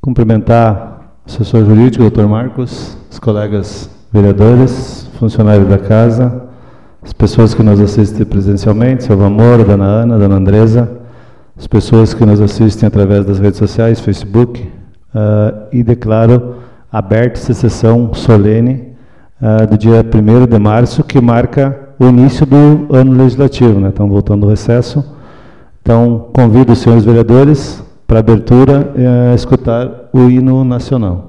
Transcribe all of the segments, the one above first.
Cumprimentar o assessor jurídico, Dr. Marcos, os colegas vereadores, funcionários da casa, as pessoas que nos assistem presencialmente, seu Amor, Dona Ana, Dona Andresa, as pessoas que nos assistem através das redes sociais, Facebook, e declaro aberta essa sessão solene do dia 1º de março, que marca o início do ano legislativo, né? Estamos voltando ao recesso. Então, convido os senhores vereadores para abertura a escutar o hino nacional.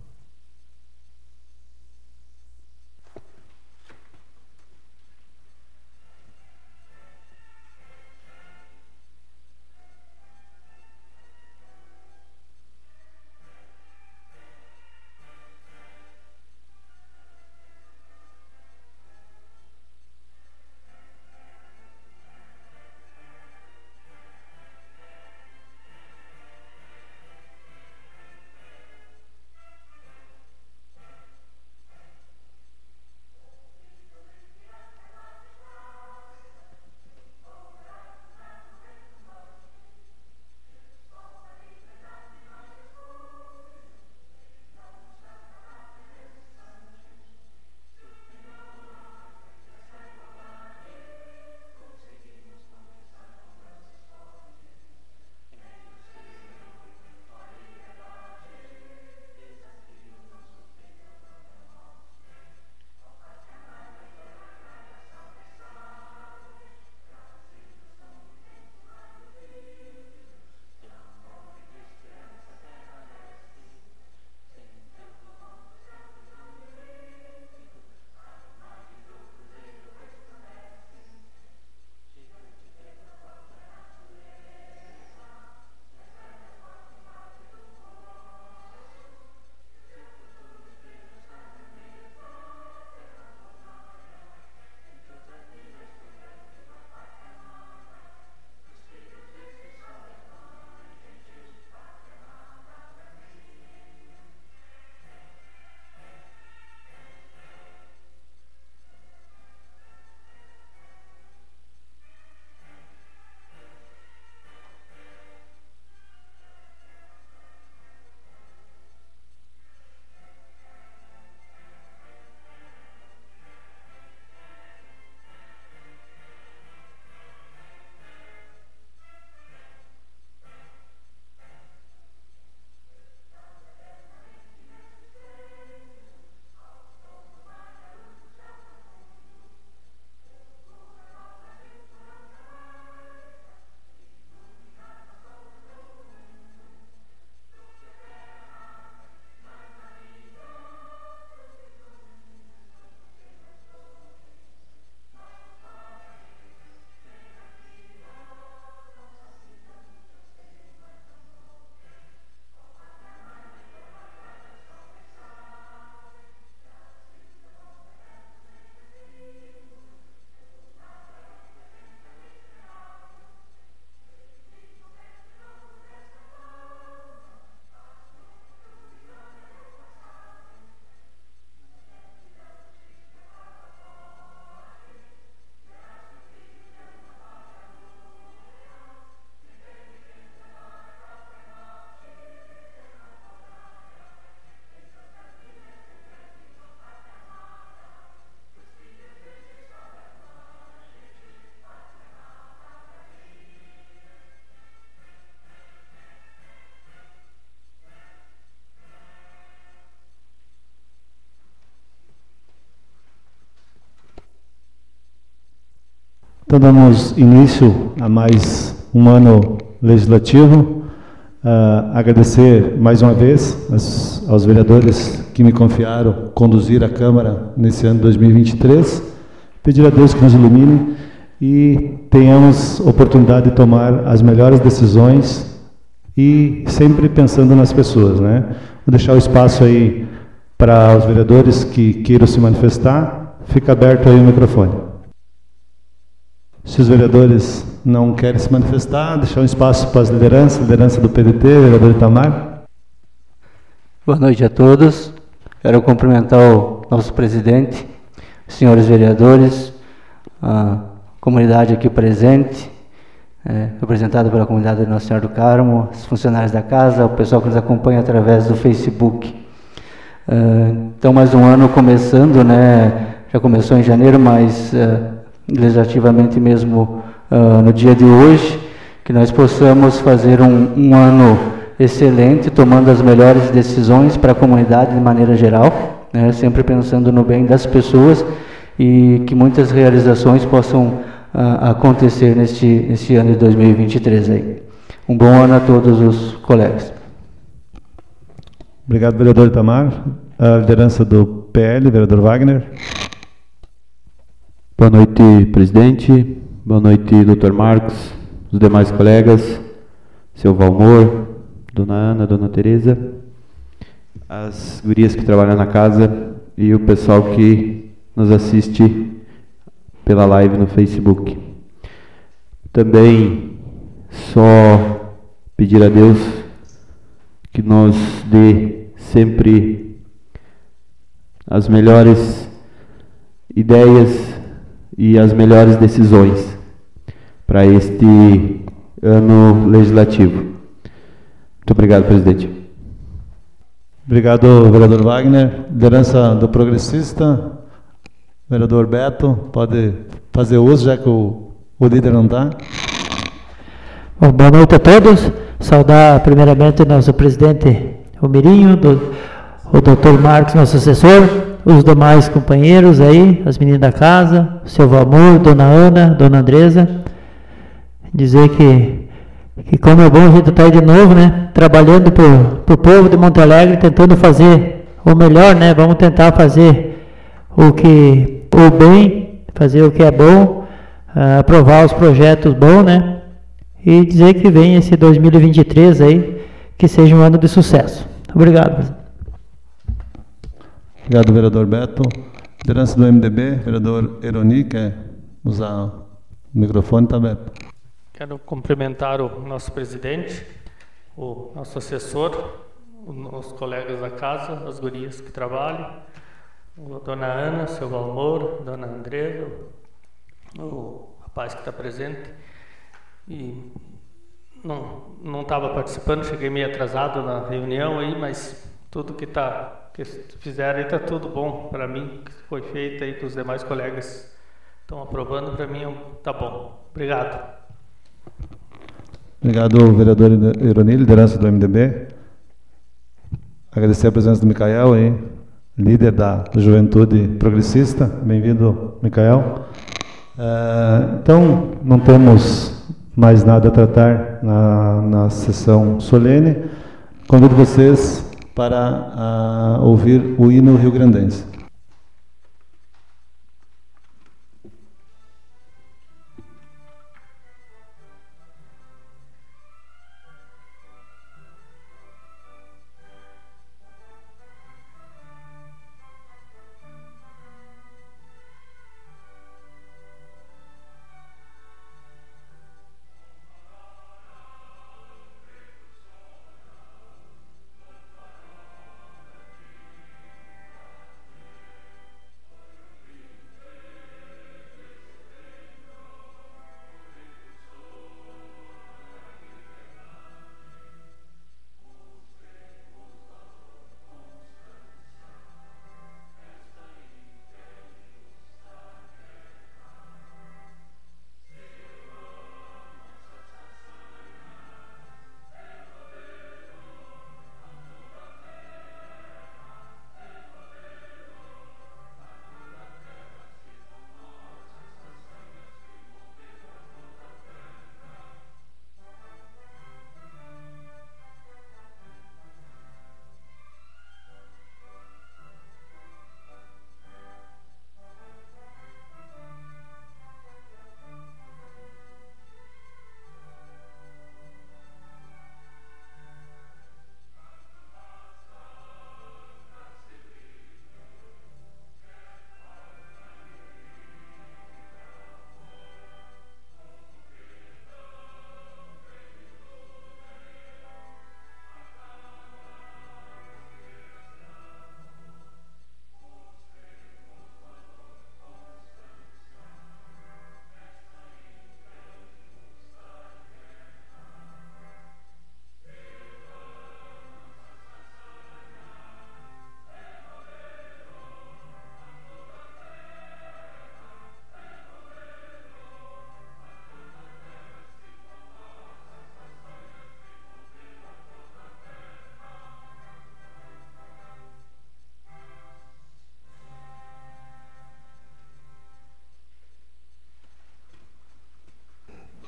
Então, damos início a mais um ano legislativo. Agradecer mais uma vez aos vereadores que me confiaram conduzir a Câmara nesse ano de 2023. Pedir a Deus que nos ilumine e tenhamos oportunidade de tomar as melhores decisões e sempre pensando nas pessoas, né? Vou deixar o espaço aí para os vereadores que queiram se manifestar. Fica aberto aí o microfone. Se os vereadores não querem se manifestar, deixar um espaço para as liderança do PDT, vereador Itamar. Boa noite a todos. Quero cumprimentar o nosso presidente, senhores vereadores, a comunidade aqui presente, representado pela comunidade de Nossa Senhora do Carmo, os funcionários da casa, o pessoal que nos acompanha através do Facebook. Então, mais um ano começando, né? Já começou em janeiro, mas legislativamente mesmo no dia de hoje, que nós possamos fazer um ano excelente, tomando as melhores decisões para a comunidade de maneira geral, né? Sempre pensando no bem das pessoas, e que muitas realizações possam acontecer neste ano de 2023 aí. Um bom ano a todos os colegas. Obrigado, vereador Itamar. A liderança do PL, vereador Wagner. Boa noite, presidente. Boa noite, doutor Marcos, os demais colegas, seu Valmor, dona Ana, dona Tereza, as gurias que trabalham na casa e o pessoal que nos assiste pela live no Facebook. Também só pedir a Deus que nos dê sempre as melhores ideias e as melhores decisões para este ano legislativo. Muito obrigado, presidente. Obrigado, vereador Wagner. Liderança do progressista, vereador Beto, pode fazer uso, já que o líder não está. Bom, boa noite a todos. Saudar primeiramente nosso presidente Romirinho, o doutor Marcos, nosso assessor, os demais companheiros aí, as meninas da casa, o seu Valmor, dona Ana, dona Andresa. Dizer que como é bom a gente estar aí de novo, né? Trabalhando pro povo de Monte Alegre, tentando fazer o melhor, né? Vamos tentar fazer o bem, fazer o que é bom, aprovar os projetos bons, né? E dizer que vem esse 2023 aí, que seja um ano de sucesso. Obrigado, presidente. Obrigado, vereador Beto. Liderança do MDB, vereador Eroni, quer usar o microfone, tá, Beto? Quero cumprimentar o nosso presidente, o nosso assessor, os colegas da casa, as gurias que trabalham, a dona Ana, seu Valmor, dona Andresa, o rapaz que está presente. E não estava participando, cheguei meio atrasado na reunião aí, mas tudo que fizeram aí está tudo bom para mim, que foi feito aí, que os demais colegas estão aprovando, para mim está bom. Obrigado. Obrigado, vereador Eroni, liderança do MDB. Agradecer a presença do Micael aí, líder da Juventude Progressista. Bem-vindo, Micael. Então, não temos mais nada a tratar na sessão solene. Convido vocês para ouvir o hino rio-grandense.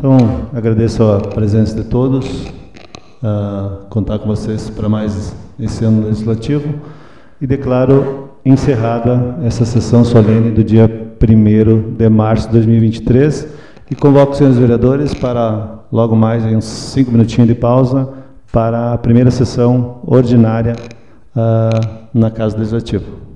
Então, agradeço a presença de todos, contar com vocês para mais esse ano legislativo e declaro encerrada essa sessão solene do dia 1º de março de 2023 e convoco os senhores vereadores para logo mais, em uns 5 minutinhos de pausa, para a primeira sessão ordinária na Casa Legislativa.